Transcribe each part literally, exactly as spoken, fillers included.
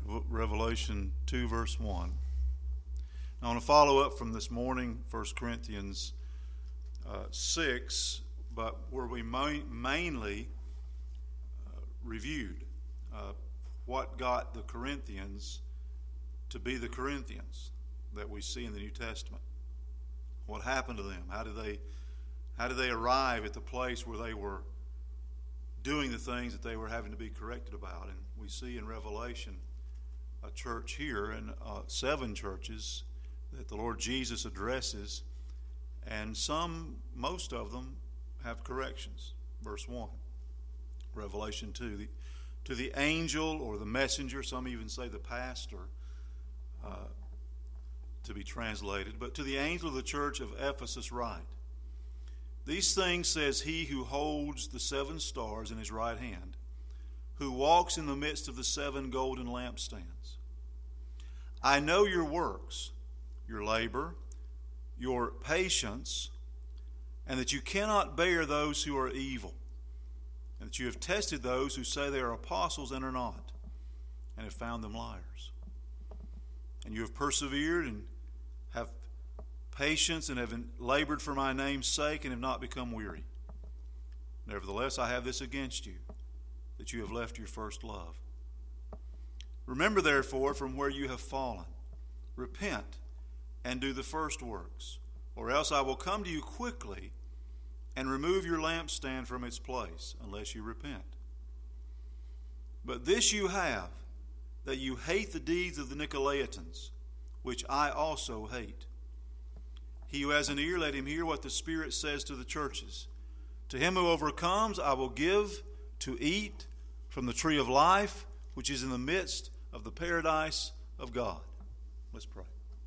Revelation two, verse one. Now, I want to follow up from this morning, First Corinthians uh, six, but where we ma- mainly uh, reviewed uh, what got the Corinthians to be the Corinthians that we see in the New Testament. What happened to them? How did they, how did they arrive at the place where they were doing the things that they were having to be corrected about? And we see in Revelation a church here and uh, seven churches that the Lord Jesus addresses, and some, most of them, have corrections. Verse one, Revelation two. The, to the angel or the messenger, some even say the pastor, uh, to be translated, but to the angel of the church of Ephesus write, these things says he who holds the seven stars in his right hand, who walks in the midst of the seven golden lampstands. I know your works, your labor, your patience, and that you cannot bear those who are evil, and that you have tested those who say they are apostles and are not, and have found them liars. And you have persevered and have patience and have labored for my name's sake and have not become weary. Nevertheless, I have this against you, that you have left your first love. Remember, therefore, from where you have fallen, repent and do the first works, or else I will come to you quickly and remove your lampstand from its place, unless you repent. But this you have, that you hate the deeds of the Nicolaitans, which I also hate. He who has an ear, let him hear what the Spirit says to the churches. To him who overcomes, I will give to eat from the tree of life, which is in the midst of the paradise of God. Let's pray.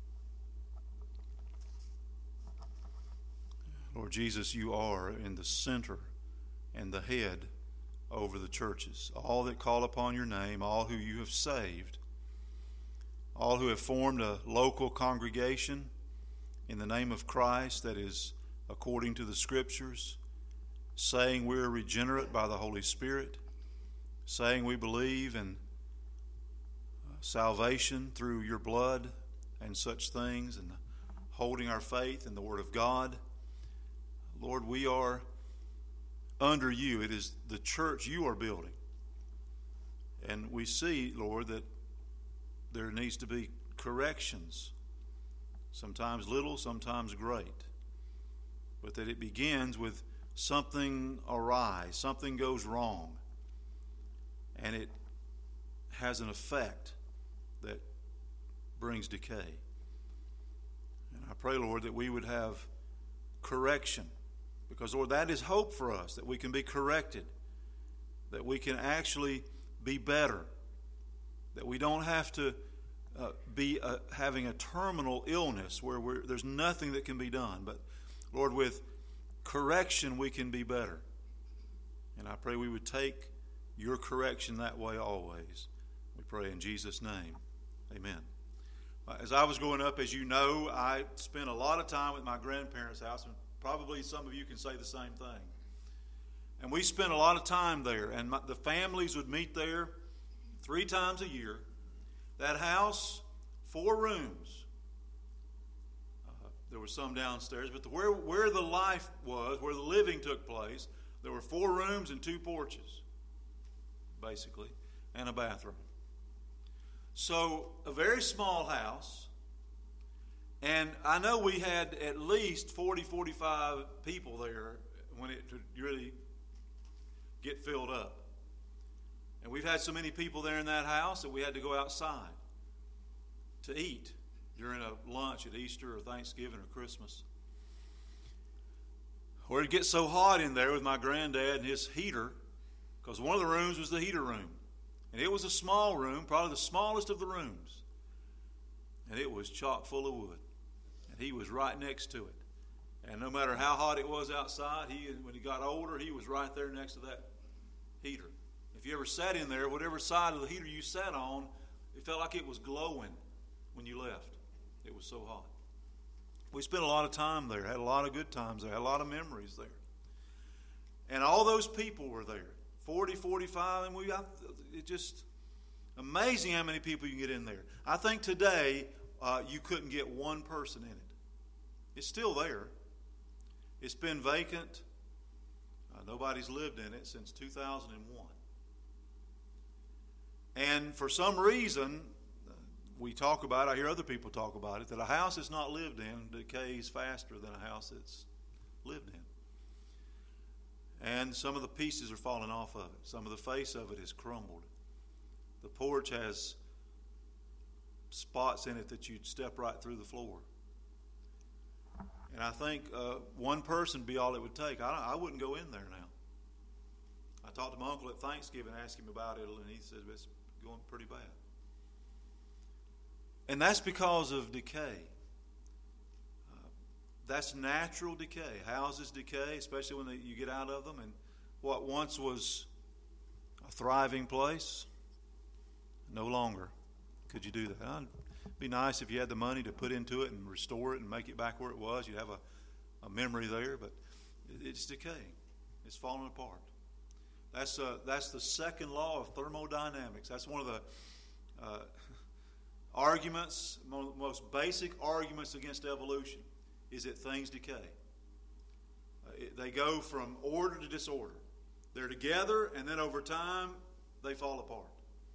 Lord Jesus, you are in the center and the head over the churches. All that call upon your name, all who you have saved, all who have formed a local congregation in the name of Christ that is according to the Scriptures, saying we're regenerate by the Holy Spirit, saying we believe in salvation through your blood and such things, and holding our faith in the Word of God. Lord, we are under you. It is the church you are building. And we see, Lord, that there needs to be corrections, sometimes little, sometimes great, but that it begins with something awry, something goes wrong, and it has an effect that brings decay. And I pray, Lord, that we would have correction, because, Lord, that is hope for us, that we can be corrected, that we can actually be better, that we don't have to uh, be uh, having a terminal illness where we're, there's nothing that can be done. But, Lord, with correction we can be better. And I pray we would take your correction that way always. We pray in Jesus' name. Amen. As I was growing up, as you know, I spent a lot of time at my grandparents' house, and probably some of you can say the same thing. And we spent a lot of time there, and my, the families would meet there three times a year. That house, four rooms. Uh, there was some downstairs, but the, where, where the life was, where the living took place, there were four rooms and two porches, basically, and a bathroom. So, a very small house, and I know we had at least forty, forty-five people there when it would really get filled up. And we've had so many people there in that house that we had to go outside to eat during a lunch at Easter or Thanksgiving or Christmas. Or it'd get so hot in there with my granddad and his heater, because one of the rooms was the heater room. And it was a small room, probably the smallest of the rooms. And it was chock full of wood. And he was right next to it. And no matter how hot it was outside, he, when he got older, he was right there next to that heater. If you ever sat in there, whatever side of the heater you sat on, it felt like it was glowing when you left. It was so hot. We spent a lot of time there, had a lot of good times there, had a lot of memories there. And all those people were there, forty, forty-five, and we, I, it just, Amazing how many people you can get in there. I think today uh, you couldn't get one person in it. It's still there. It's been vacant. Uh, nobody's lived in it since two thousand one. And for some reason, uh, we talk about, I hear other people talk about it, that a house that's not lived in decays faster than a house that's lived in. And some of the pieces are falling off of it. Some of the face of it is crumbled. The porch has spots in it that you'd step right through the floor. And I think uh, one person would be all it would take. I, I wouldn't go in there now. I talked to my uncle at Thanksgiving, asked him about it, and he said it's going pretty bad. And that's because of decay. Uh, that's natural decay. Houses decay, especially when they, you get out of them. And what once was a thriving place, no longer could you do that. It'd be nice if you had the money to put into it and restore it and make it back where it was. You'd have a, a memory there, but it's decaying. It's falling apart. That's uh, that's the second law of thermodynamics. That's one of the uh, arguments, most basic arguments against evolution, is that things decay. Uh, it, they go from order to disorder. They're together, and then over time, they fall apart.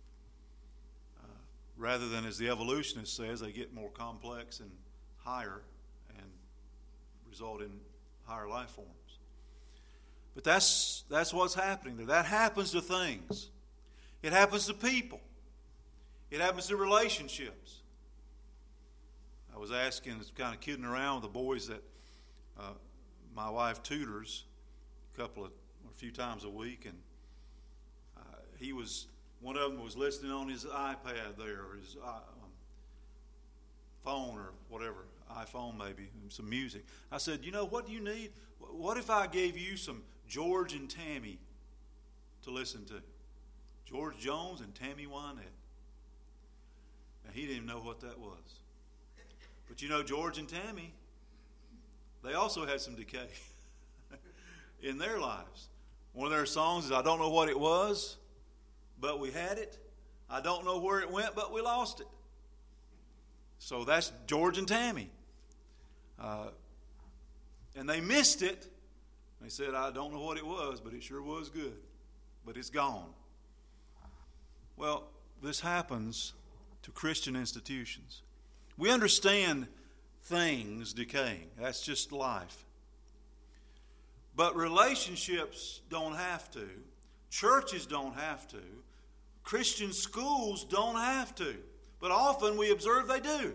Rather than, as the evolutionist says, they get more complex and higher and result in higher life forms. But that's that's what's happening there. That happens to things. It happens to people. It happens to relationships. I was asking, kind of kidding around with the boys that uh, my wife tutors a couple of, or a few times a week, and uh, he was... One of them was listening on his iPad there, or his um, phone or whatever, iPhone maybe, some music. I said, you know, what do you need? What if I gave you some George and Tammy to listen to? George Jones and Tammy Wynette. And he didn't even know what that was. But you know, George and Tammy, they also had some decay in their lives. One of their songs is, I don't know what it was, but we had it. I don't know where it went, but we lost it. So that's George and Tammy. Uh, and they missed it. They said, I don't know what it was, but it sure was good. But it's gone. Well, this happens to Christian institutions. We understand things decaying. That's just life. But relationships don't have to. Churches don't have to. Christian schools don't have to. But often we observe they do.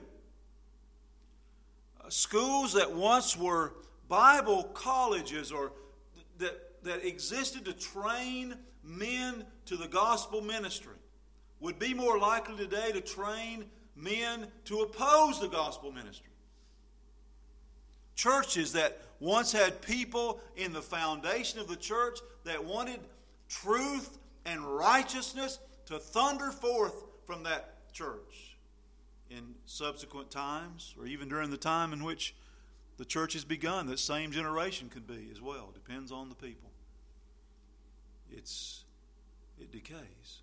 Uh, schools that once were Bible colleges or th- that, that existed to train men to the gospel ministry would be more likely today to train men to oppose the gospel ministry. Churches that once had people in the foundation of the church that wanted truth and righteousness to thunder forth from that church in subsequent times, or even during the time in which the church has begun. That same generation could be as well. Depends on the people. It's it decays.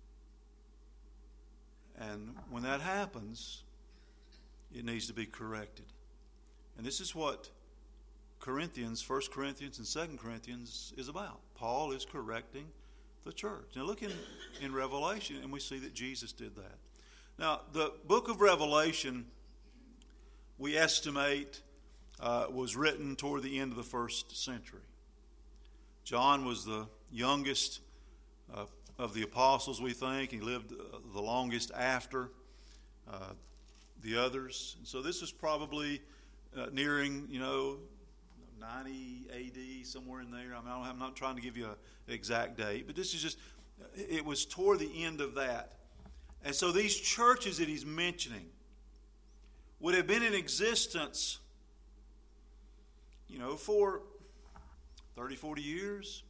And when that happens, it needs to be corrected. And this is what Corinthians, First Corinthians and Second Corinthians is about. Paul is correcting the church. Now look in, in Revelation, and we see that Jesus did that. Now, the book of Revelation, we estimate, uh, was written toward the end of the first century. John was the youngest uh, of the apostles, we think. He lived uh, the longest after uh, the others. And so this is probably uh, nearing, you know, ninety A D, somewhere in there. I mean, I'm not trying to give you an exact date, but this is just, it was toward the end of that. And so these churches that he's mentioning would have been in existence, you know, for thirty, forty years.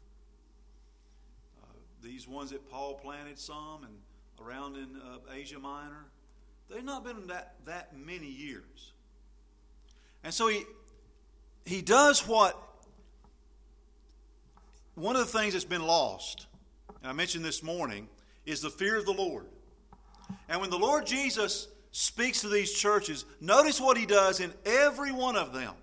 Uh, these ones that Paul planted some and around in uh, Asia Minor, they've not been that, that many years. And so he he does what, one of the things that's been lost, and I mentioned this morning, is the fear of the Lord. And when the Lord Jesus speaks to these churches, notice what he does in every one of them.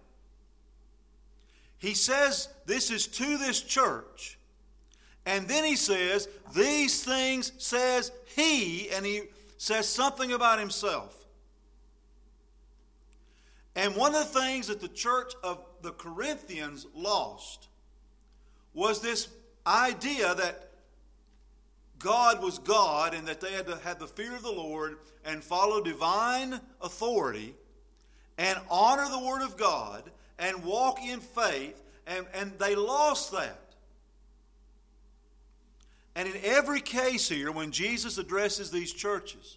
He says this is to this church. And then he says, these things says he, and he says something about himself. And one of the things that the church of the Corinthians lost was this idea that God was God and that they had to have the fear of the Lord and follow divine authority and honor the Word of God and walk in faith, and, and they lost that. And in every case here, when Jesus addresses these churches,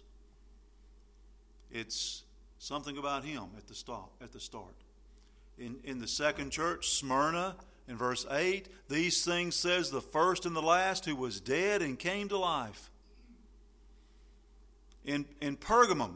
it's something about him at the start. At the start. In, in the second church, Smyrna, in verse eight, these things says the first and the last who was dead and came to life. In, in Pergamum,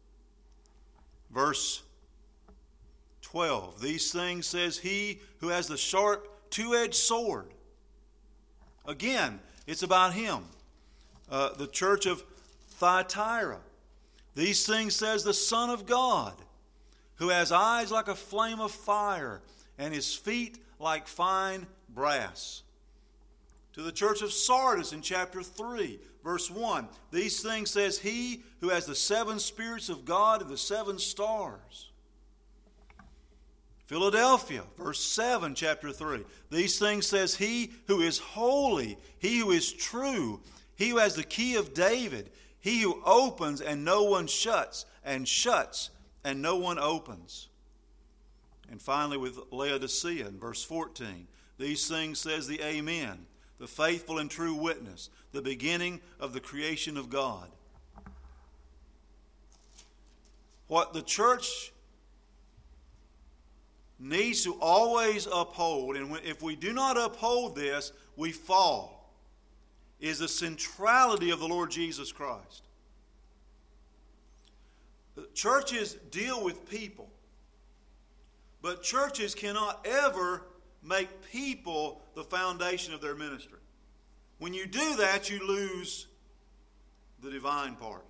verse twelve, these things says he who has the sharp two-edged sword. Again, it's about him. Uh, the church of Thyatira, these things says the Son of God, who has eyes like a flame of fire and his feet like fine brass. To the church of Sardis in chapter three, verse one, these things says he who has the seven spirits of God and the seven stars. Philadelphia, verse seven, chapter three, these things says he who is holy, he who is true, he who has the key of David, he who opens and no one shuts, and shuts and no one opens. And finally with Laodicea in verse fourteen, these things says the Amen, the faithful and true witness, the beginning of the creation of God. What the church needs to always uphold, and if we do not uphold this, we fall, is the centrality of the Lord Jesus Christ. Churches deal with people, but churches cannot ever make people the foundation of their ministry. When you do that, you lose the divine part.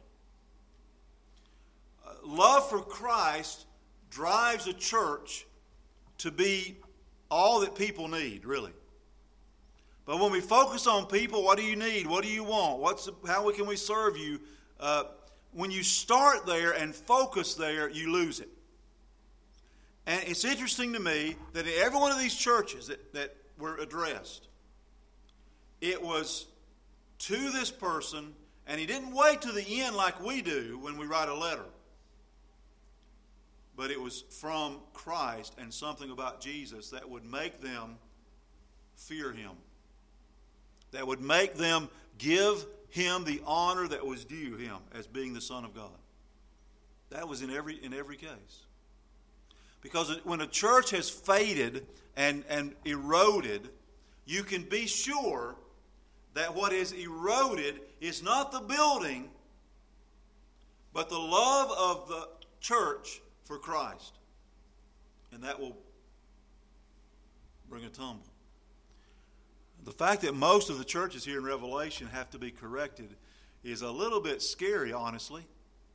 Uh, love for Christ drives a church to be all that people need, really. But when we focus on people, what do you need? What do you want? What's the, how can we serve you? Uh, when you start there and focus there, you lose it. And it's interesting to me that in every one of these churches that, that were addressed, it was to this person, and he didn't wait to the end like we do when we write a letter. But it was from Christ and something about Jesus that would make them fear him. That would make them give him the honor that was due him as being the Son of God. That was in every in every case. Because when a church has faded and, and eroded, you can be sure that what is eroded is not the building, but the love of the church for Christ. And that will bring a tumble. The fact that most of the churches here in Revelation have to be corrected is a little bit scary, honestly.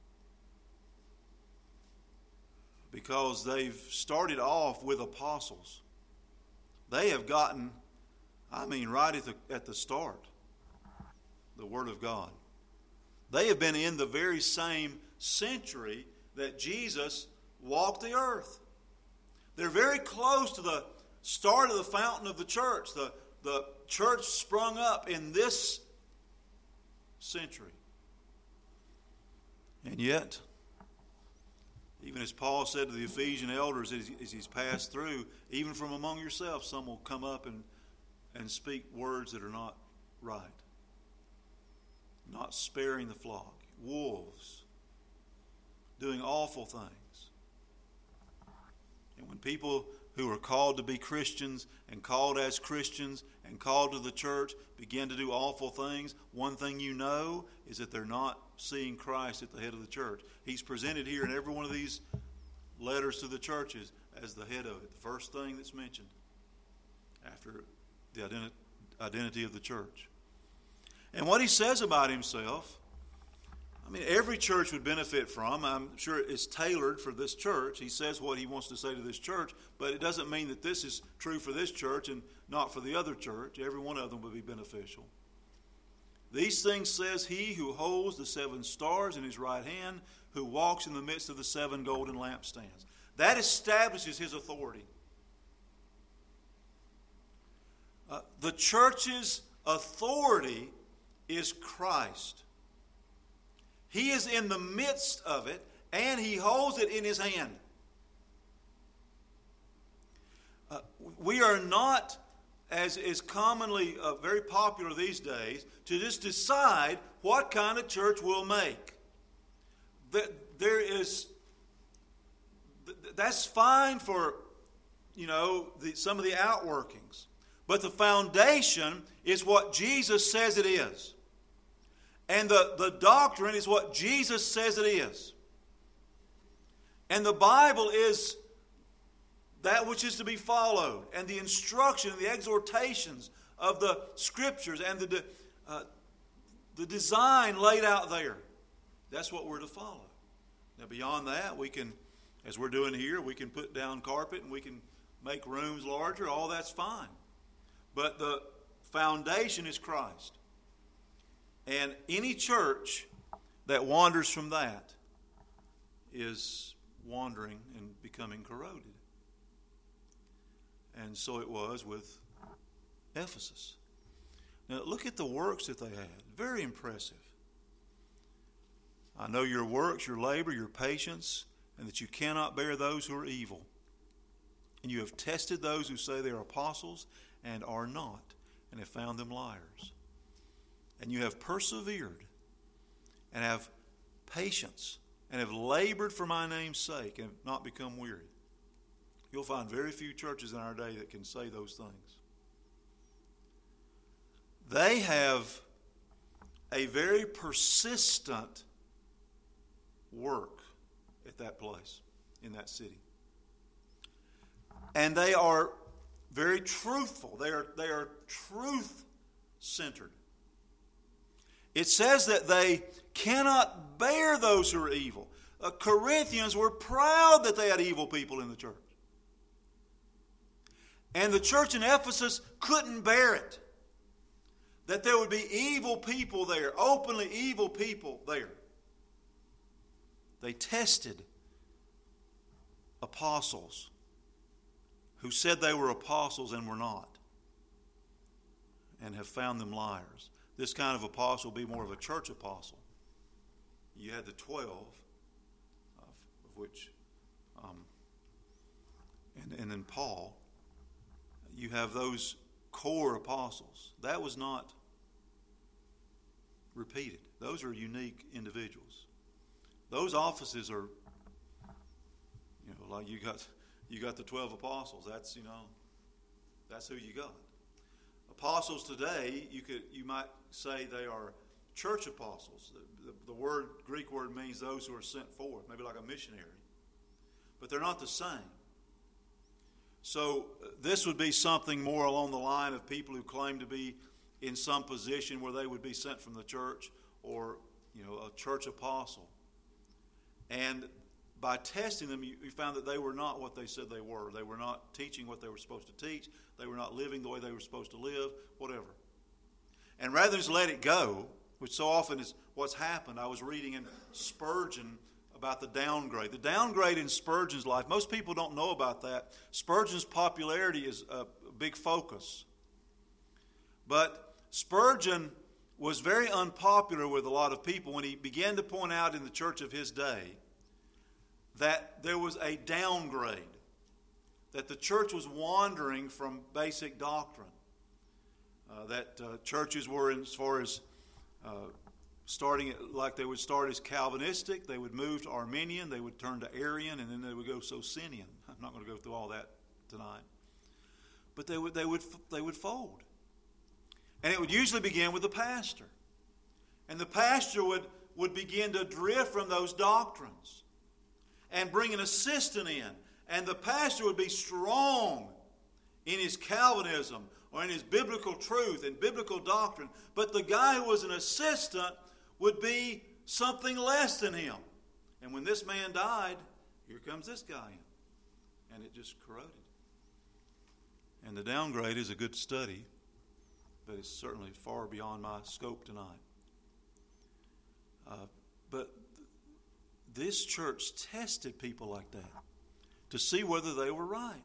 Because they've started off with apostles. They have gotten, I mean, right at the, at the start, the Word of God. They have been in the very same century that Jesus walked the earth. They're very close to the start of the fountain of the church. The, the church sprung up in this century. And yet, even as Paul said to the Ephesian elders as, as he's passed through, even from among yourselves, some will come up and, and speak words that are not right. Not sparing the flock. Wolves. Doing awful things. And when people who are called to be Christians and called as Christians and called to the church begin to do awful things, one thing you know is that they're not seeing Christ at the head of the church. He's presented here in every one of these letters to the churches as the head of it. The first thing that's mentioned after the identi- identity of the church. And what he says about himself, I mean, every church would benefit from. I'm sure it's tailored for this church. He says what he wants to say to this church, but it doesn't mean that this is true for this church and not for the other church. Every one of them would be beneficial. These things says he who holds the seven stars in his right hand, who walks in the midst of the seven golden lampstands. That establishes his authority. Uh, the church's authority is Christ. He is in the midst of it, and he holds it in his hand. Uh, we are not, as is commonly uh, very popular these days, to just decide what kind of church we'll make. That there is, that's fine for, you know, the, some of the outworkings. But the foundation is what Jesus says it is. And the, the doctrine is what Jesus says it is. And the Bible is that which is to be followed. And the instruction and the exhortations of the Scriptures and the, uh, the design laid out there. That's what we're to follow. Now beyond that, we can, as we're doing here, we can put down carpet and we can make rooms larger. All that's fine. But the foundation is Christ. And any church that wanders from that is wandering and becoming corroded. And so it was with Ephesus. Now look at the works that they had. Very impressive. I know your works, your labor, your patience, and that you cannot bear those who are evil. And you have tested those who say they are apostles and are not, and have found them liars. And you have persevered, and have patience, and have labored for my name's sake, and have not become weary. You'll find very few churches in our day that can say those things. They have a very persistent work at that place, in that city. And they are very truthful. They are, they are truth-centered. It says that they cannot bear those who are evil. The Corinthians were proud that they had evil people in the church. And the church in Ephesus couldn't bear it. That there would be evil people there, openly evil people there. They tested apostles who said they were apostles and were not, and have found them liars. This kind of apostle would be more of a church apostle. You had the twelve, of, of which, um, and, and then Paul. You have those core apostles. That was not repeated. Those are unique individuals. Those offices are, you know, like you got you got the twelve apostles. That's, you know, that's who you got. Apostles today, you could you might say they are church apostles. The, the, the word Greek word means those who are sent forth, maybe like a missionary. But they're not the same. So this would be something more along the line of people who claim to be in some position where they would be sent from the church, or, you know, a church apostle. And by testing them, you, you found that they were not what they said they were. They were not teaching what they were supposed to teach. They were not living the way they were supposed to live, whatever. And rather than just let it go, which so often is what's happened. I was reading in Spurgeon about the downgrade. The downgrade in Spurgeon's life, most people don't know about that. Spurgeon's popularity is a big focus. But Spurgeon was very unpopular with a lot of people when he began to point out in the church of his day that there was a downgrade, that the church was wandering from basic doctrine, uh, that uh, churches were, as far as uh, starting like they would start as Calvinistic, they would move to Arminian, they would turn to Arian, and then they would go Socinian. I'm not going to go through all that tonight. But they would they would they would fold. And it would usually begin with the pastor. And the pastor would, would begin to drift from those doctrines and bring an assistant in. And the pastor would be strong in his Calvinism or in his biblical truth and biblical doctrine, but the guy who was an assistant would be something less than him. And when this man died, here comes this guy in. And it just corroded. And the downgrade is a good study, but it's certainly far beyond my scope tonight. Uh, but this church tested people like that to see whether they were right.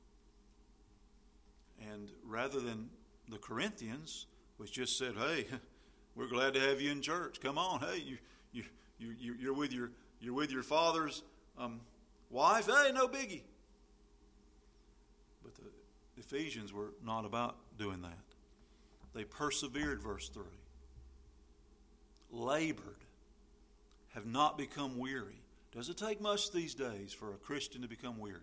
And rather than the Corinthians, which just said, "Hey, we're glad to have you in church. Come on, hey, you you you you're with your you're with your father's um, wife. Hey, no biggie." But the Ephesians were not about doing that. They persevered, verse three. Labored, have not become weary. Does it take much these days for a Christian to become weary?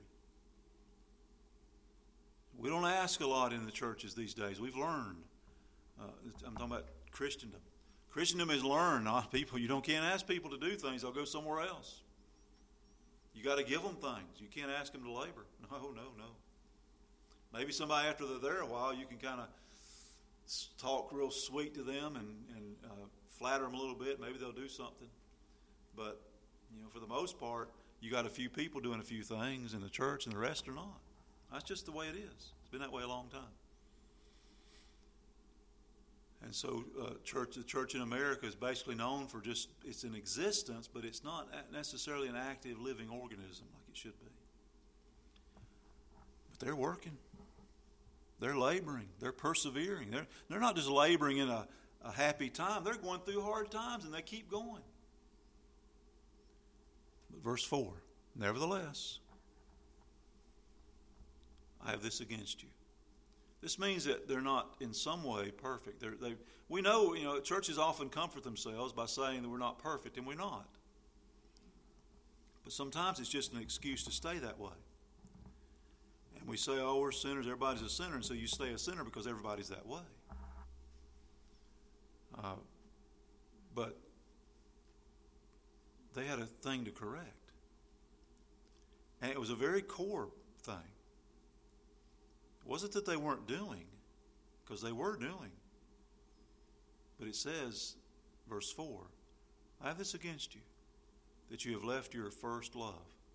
We don't ask a lot in the churches these days. We've learned. Uh, I'm talking about Christendom. Christendom is learned. Not people. You don't can't ask people to do things. They'll go somewhere else. You got to give them things. You can't ask them to labor. No, no, no. Maybe somebody after they're there a while, you can kind of talk real sweet to them and, and uh, flatter them a little bit. Maybe they'll do something. But, you know, for the most part, you got a few people doing a few things in the church and the rest are not. That's just the way it is. It's been that way a long time. And so uh, church, the church in America is basically known for just, it's in existence, but it's not necessarily an active living organism like it should be. But they're working. They're laboring. They're persevering. They're, they're not just laboring in a, a happy time. They're going through hard times and they keep going. But verse four, nevertheless, I have this against you. This means that they're not in some way perfect. They're, they, we know, you know, churches often comfort themselves by saying that we're not perfect, and we're not. But sometimes it's just an excuse to stay that way. And we say, oh, we're sinners, everybody's a sinner, and so you stay a sinner because everybody's that way. Uh, but they had a thing to correct. And it was a very core thing. It wasn't that they weren't doing, because they were doing. But it says, verse four, I have this against you, that you have left your first love.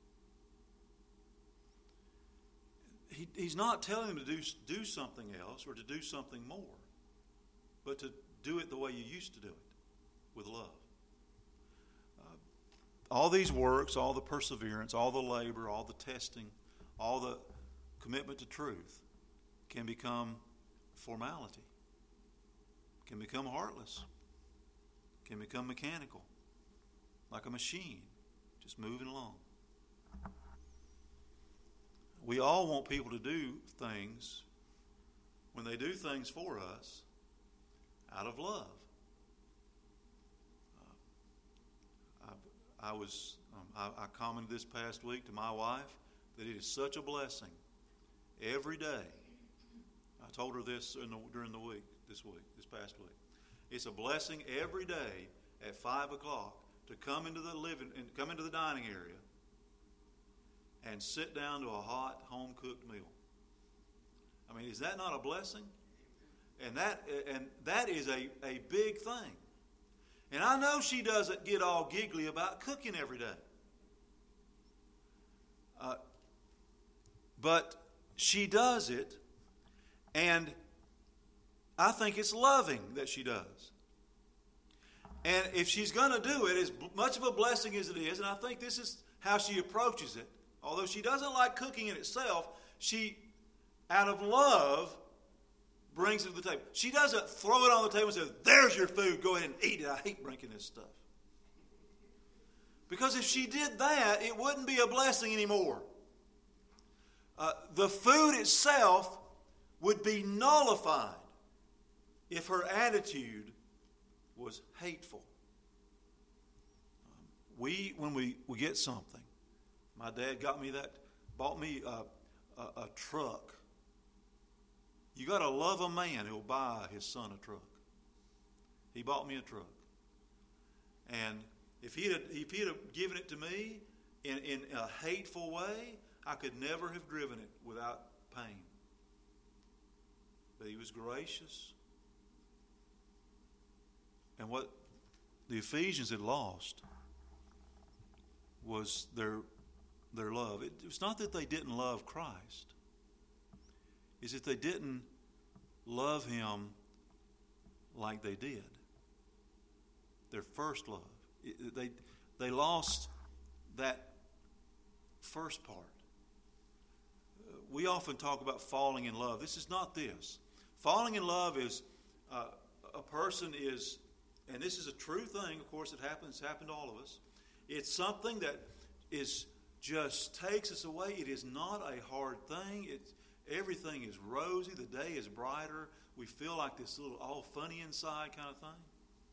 He, he's not telling them to do, do something else or to do something more, but to do it the way you used to do it, with love. Uh, all these works, all the perseverance, all the labor, all the testing, all the commitment to truth can become formality, can become heartless, can become mechanical, like a machine, just moving along. We all want people to do things, when they do things for us, out of love. Uh, I, I was, um, I, I commented this past week to my wife that it is such a blessing every day. I told her this in the, during the week, this week, this past week. It's a blessing every day at five o'clock to come into the living, and come into the dining area and sit down to a hot, home-cooked meal. I mean, is that not a blessing? And that and that is a, a big thing. And I know she doesn't get all giggly about cooking every day. Uh, but she does it, and I think it's loving that she does. And if she's going to do it, as much of a blessing as it is, and I think this is how she approaches it, although she doesn't like cooking in itself, she, out of love, brings it to the table. She doesn't throw it on the table and say, there's your food, go ahead and eat it. I hate drinking this stuff. Because if she did that, it wouldn't be a blessing anymore. Uh, the food itself would be nullified if her attitude was hateful. Um, we, when we, we get something, my dad got me that, bought me a, a, a truck. You got to love a man who'll buy his son a truck. He bought me a truck. And if he'd have, if he'd have given it to me in, in a hateful way, I could never have driven it without pain. but he was gracious. And what the Ephesians had lost was their their love. It, it's not that they didn't love Christ. It's that they didn't love him like they did. Their first love. It, they they lost that first part. Uh, we often talk about falling in love. This is not this. Falling in love is uh, a person is, and this is a true thing. Of course, it happens. It's happened to all of us. It's something that is just takes us away. It is not a hard thing. It's everything is rosy. The day is brighter. We feel like this little all funny inside kind of thing.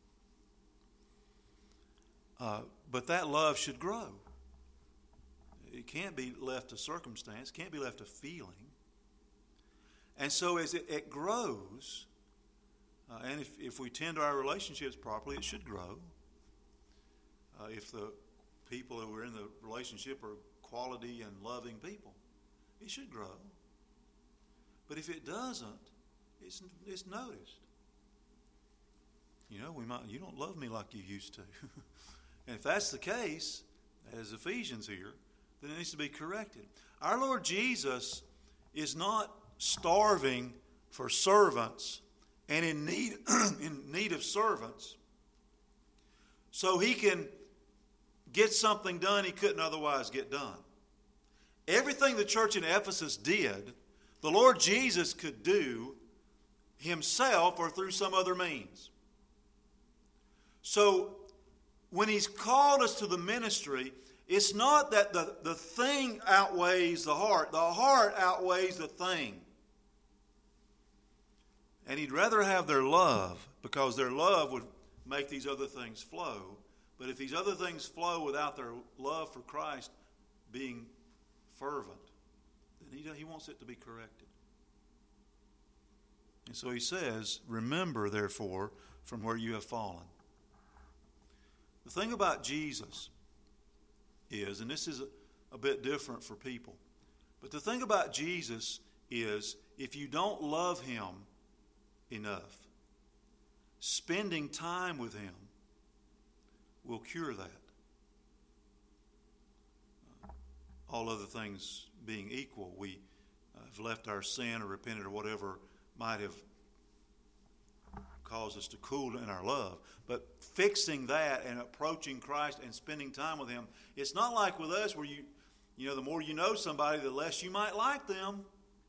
Uh, but that love should grow. It can't be left to circumstance. It can't be left to feeling. And so as it, it grows, uh, and if, if we tend to our relationships properly, it should grow. Uh, if the people who are in the relationship are quality and loving people, it should grow. But if it doesn't, it's it's noticed. You know, we might you don't love me like you used to. And if that's the case, as Ephesians here, then it needs to be corrected. Our Lord Jesus is not starving for servants and in need in need of servants so he can get something done he couldn't otherwise get done. Everything the church in Ephesus did, the Lord Jesus could do himself or through some other means. So when he's called us to the ministry, it's not that the, the thing outweighs the heart. The heart outweighs the thing. And he'd rather have their love, because their love would make these other things flow. But if these other things flow without their love for Christ being fervent, then he, he wants it to be corrected. And so he says, remember, therefore, from where you have fallen. The thing about Jesus is, and this is a, a bit different for people, but the thing about Jesus is, if you don't love him enough, spending time with him will cure that. Uh, all other things being equal, we uh, have left our sin or repented or whatever might have caused us to cool in our love. But fixing that and approaching Christ and spending time with him, it's not like with us where you, you know, the more you know somebody, the less you might like them.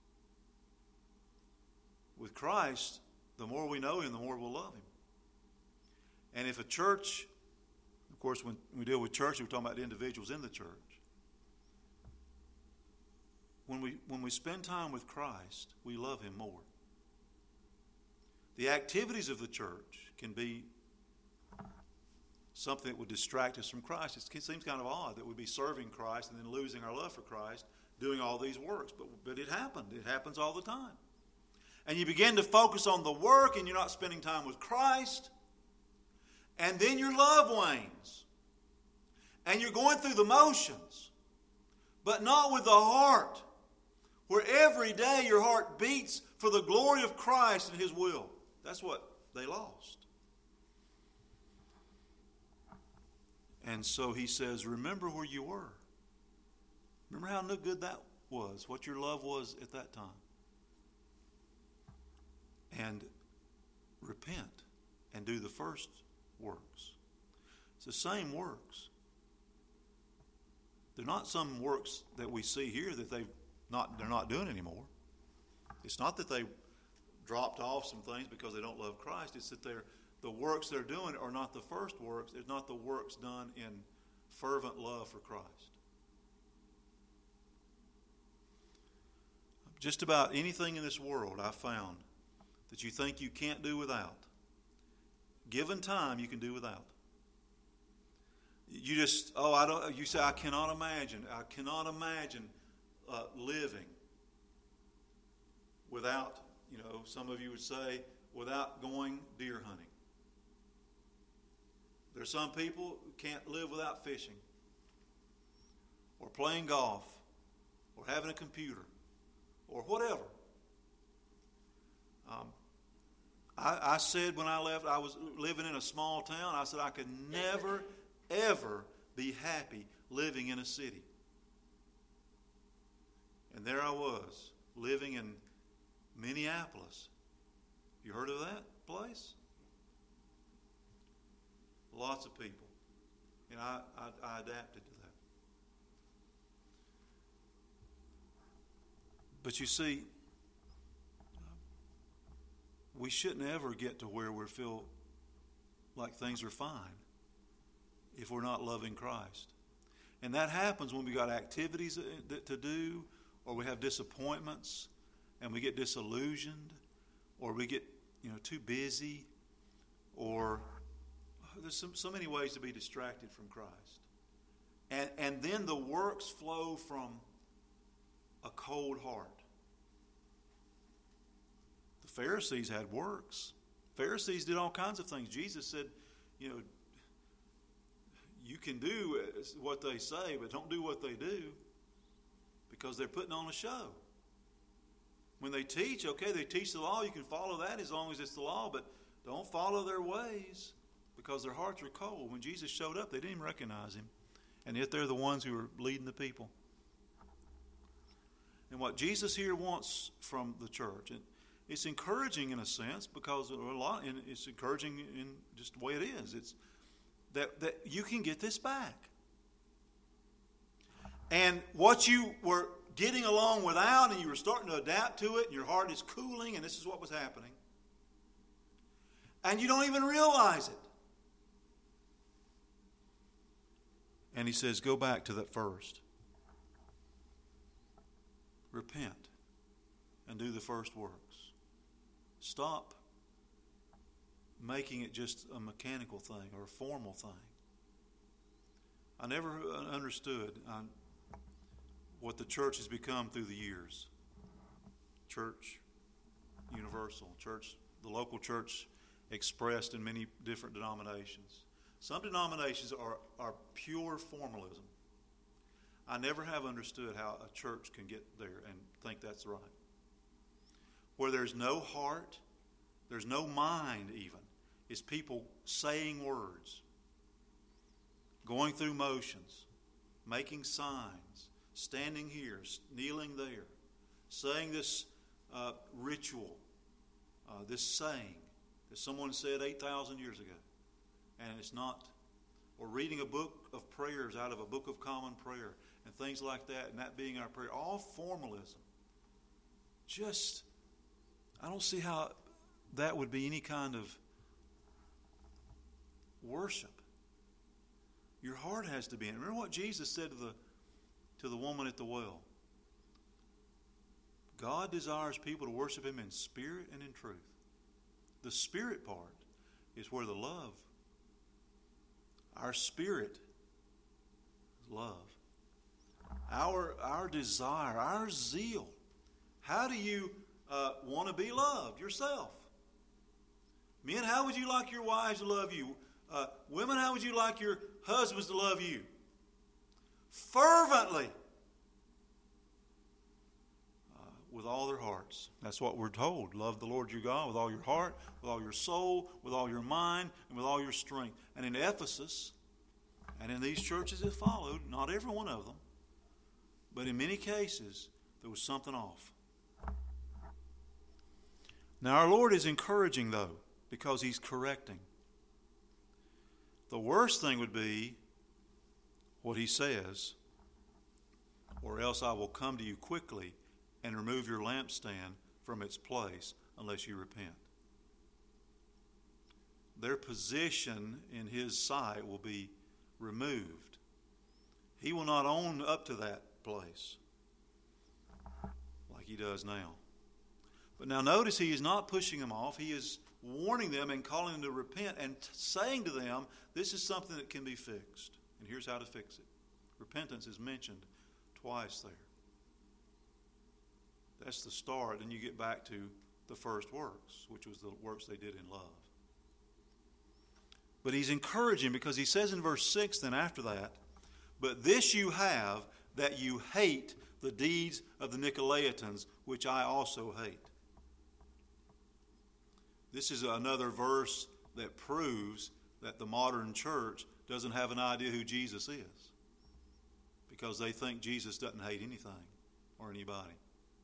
With Christ, the more we know him, the more we'll love him. And if a church, of course, when we deal with church, we're talking about the individuals in the church. When we when we spend time with Christ, we love him more. The activities of the church can be something that would distract us from Christ. It seems kind of odd that we'd be serving Christ and then losing our love for Christ, doing all these works. But, but it happened. It happens all the time. And you begin to focus on the work and you're not spending time with Christ. And then your love wanes. And you're going through the motions. But not with the heart. Where every day your heart beats for the glory of Christ and his will. That's what they lost. And so he says, remember where you were. Remember how good that was, what your love was at that time. And repent and do the first works. It's the same works. They're not some works that we see here that they've not, they're not doing anymore. It's not that they dropped off some things because they don't love Christ. It's that they're, the works they're doing are not the first works. It's not the works done in fervent love for Christ. Just about anything in this world I've found that you think you can't do without, given time, you can do without. You just, oh, I don't, you say, I cannot imagine, I cannot imagine uh, living without, you know, some of you would say, without going deer hunting. There's some people who can't live without fishing, or playing golf, or having a computer, or whatever. I, I said when I left, I was living in a small town, I said I could never, ever be happy living in a city. And there I was, living in Minneapolis. You heard of that place? Lots of people. And I, I, I adapted to that. But you see, we shouldn't ever get to where we feel like things are fine if we're not loving Christ. And that happens when we got activities to do, or we have disappointments, and we get disillusioned, or we get, you know, too busy, or there's so, so many ways to be distracted from Christ. And, and then the works flow from a cold heart. The Pharisees had works. Pharisees did all kinds of things. Jesus said, you know, you can do what they say, but don't do what they do, because they're putting on a show. When they teach, okay, they teach the law. You can follow that as long as it's the law, but don't follow their ways, because their hearts are cold. When Jesus showed up, they didn't even recognize him, and yet they're the ones who are leading the people. And what Jesus here wants from the church, and it's encouraging in a sense, because a lot, and it's encouraging in just the way it is. It's that that you can get this back, and what you were getting along without, and you were starting to adapt to it, and your heart is cooling, and this is what was happening, and you don't even realize it. And he says, go back to that first. Repent and do the first works. Stop making it just a mechanical thing or a formal thing. I never understood um, what the church has become through the years. Church universal, church, the local church expressed in many different denominations. Some denominations are, are pure formalism. I never have understood how a church can get there and think that's right. Where there's no heart, there's no mind even. It's people saying words, going through motions, making signs, standing here, kneeling there, saying this uh, ritual, uh, this saying that someone said eight thousand years ago. And it's not, or reading a book of prayers out of a book of common prayer and things like that, and that being our prayer, all formalism. Just, I don't see how that would be any kind of worship. Your heart has to be in it. Remember what Jesus said to the to the woman at the well. God desires people to worship him in spirit and in truth. The spirit part is where the love, our spirit is love. Our, our desire, our zeal. How do you uh, want to be loved yourself? Men, how would you like your wives to love you? Uh, women, how would you like your husbands to love you? Fervently. Uh, with all their hearts. That's what we're told. Love the Lord your God with all your heart, with all your soul, with all your mind, and with all your strength. And in Ephesus, and in these churches that followed, not every one of them, but in many cases, there was something off. Now our Lord is encouraging, though, because he's correcting. The worst thing would be what he says, or else I will come to you quickly and remove your lampstand from its place unless you repent. Their position in his sight will be removed. He will not own up to that place like he does now. But now notice he is not pushing them off. He is warning them and calling them to repent and t- saying to them, this is something that can be fixed. And here's how to fix it. Repentance is mentioned twice there. That's the start. And you get back to the first works, which was the works they did in love. But he's encouraging because he says in verse six then after that, but this you have, that you hate the deeds of the Nicolaitans, which I also hate. This is another verse that proves that the modern church doesn't have an idea who Jesus is, because they think Jesus doesn't hate anything or anybody.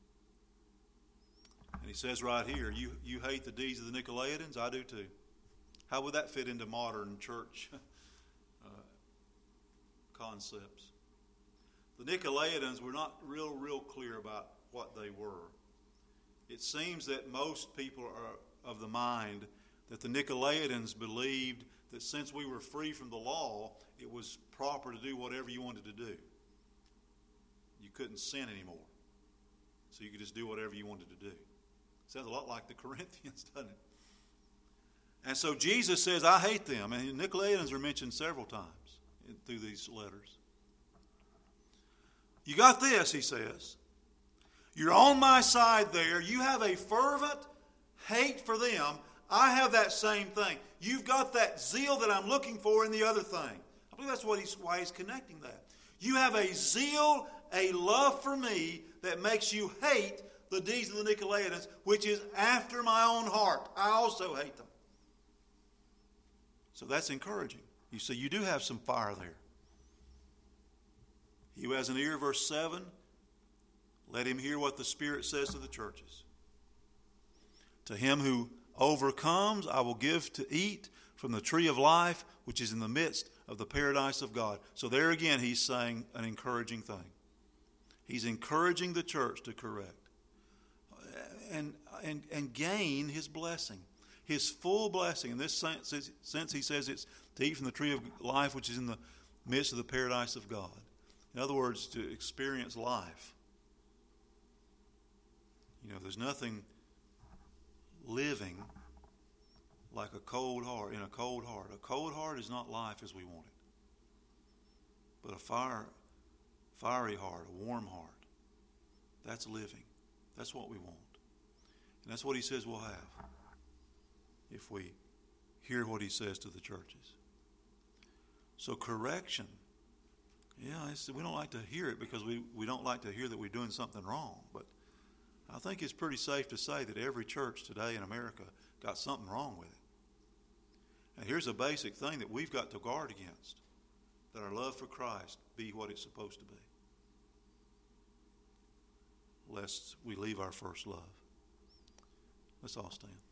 And he says right here, you, you hate the deeds of the Nicolaitans? I do too. How would that fit into modern church uh, concepts? The Nicolaitans were not real, real clear about what they were. It seems that most people are of the mind that the Nicolaitans believed that since we were free from the law, it was proper to do whatever you wanted to do. You couldn't sin anymore. So you could just do whatever you wanted to do. Sounds a lot like the Corinthians, doesn't it? And so Jesus says, I hate them. And the Nicolaitans are mentioned several times through these letters. You got this, he says. You're on my side there. You have a fervent hate for them. I have that same thing. You've got that zeal that I'm looking for in the other thing. I believe that's what he's, why he's connecting that. You have a zeal, a love for me that makes you hate the deeds of the Nicolaitans, which is after my own heart. I also hate them. So that's encouraging. You see, you do have some fire there. He who has an ear, verse seven, let him hear what the Spirit says to the churches. To him who overcomes, I will give to eat from the tree of life, which is in the midst of the paradise of God. So there again, he's saying an encouraging thing. He's encouraging the church to correct and, and, and gain his blessing, his full blessing. In this sense, sense, he says it's to eat from the tree of life, which is in the midst of the paradise of God. In other words, to experience life. You know, there's nothing living like a cold heart, in a cold heart. A cold heart is not life as we want it. But a fire, fiery heart, a warm heart, that's living. That's what we want. And that's what he says we'll have if we hear what he says to the churches. So correction. Yeah, it's, we don't like to hear it because we, we don't like to hear that we're doing something wrong. But I think it's pretty safe to say that every church today in America got something wrong with it. And here's a basic thing that we've got to guard against, that our love for Christ be what it's supposed to be, lest we leave our first love. Let's all stand.